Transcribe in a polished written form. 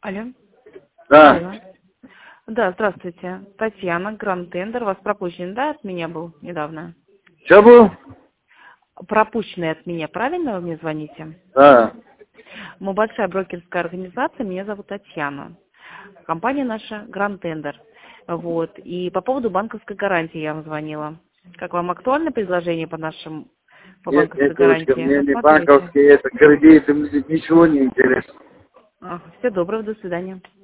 Алло. Да. Алло. Да, здравствуйте. Татьяна, Гранд Тендер. У вас пропущен, да, от меня был недавно? Что был? Пропущенный от меня, правильно вы мне звоните? Да. Мы большая брокерская организация, меня зовут Татьяна. Компания наша Гранд Тендер. Вот. И по поводу банковской гарантии я вам звонила. Как вам актуально предложение по Нет, банковской девочка, гарантии? мне не Рассматриваете? банковские, это кредиты, мне ничего не интересно. Всего доброго, до свидания.